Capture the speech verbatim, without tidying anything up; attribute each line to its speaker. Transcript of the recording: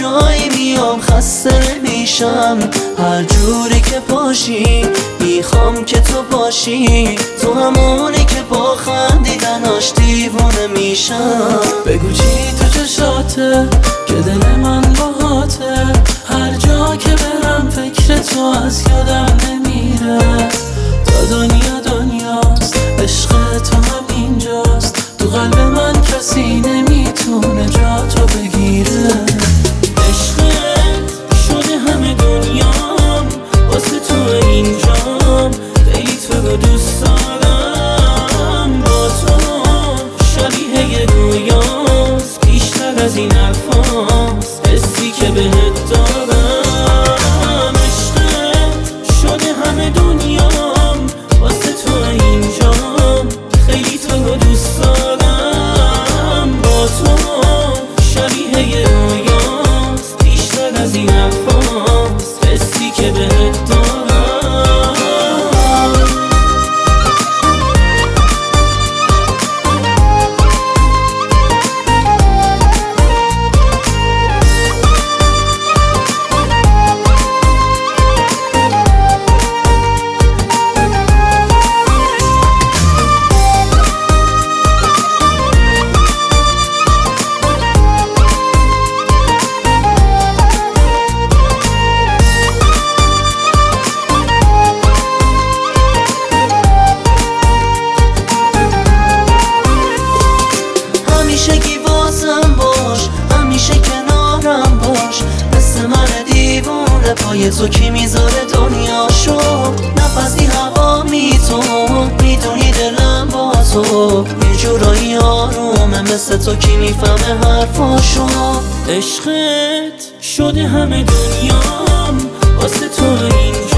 Speaker 1: جایی میام خسته نمیشم، هر جوری که باشی میخوام که تو باشی، تو همونی که با خندیدناش دیوونه میشم.
Speaker 2: بگو چی تو چشاته که دل من باهاته، هر جا که برم فکر تو از یادم نمیره. تا دنیا دنیاست عشق تو هم اینجاست، تو قلب من کسی نمیتونه جا تو بگیره.
Speaker 3: عشقت شده همه دنیام، واسه تو اینجام، خیلی تو رو دوست دارم. با تو شبیه یه رویاست، بیشتر از این حرفاست حسی که بهت دارم. عشقت شده همه دنیام، واسه تو اینجام، خیلی تو رو دوست دارم. با تو شبیه یه رویاست، بیشتر از این حرفاست حسی که بهت دارم.
Speaker 1: همیشگی واسم باش، همیشه کنارم باش، مثل من دیوونه پای تو کی میذاره دنیاشو. نفسی هوا می تو میدونی دلم با تو، یه جورایی آرومه مثل تو کی میفهمه حرفاشو.
Speaker 3: عشقت شده همه دنیام، واسه تو اینجا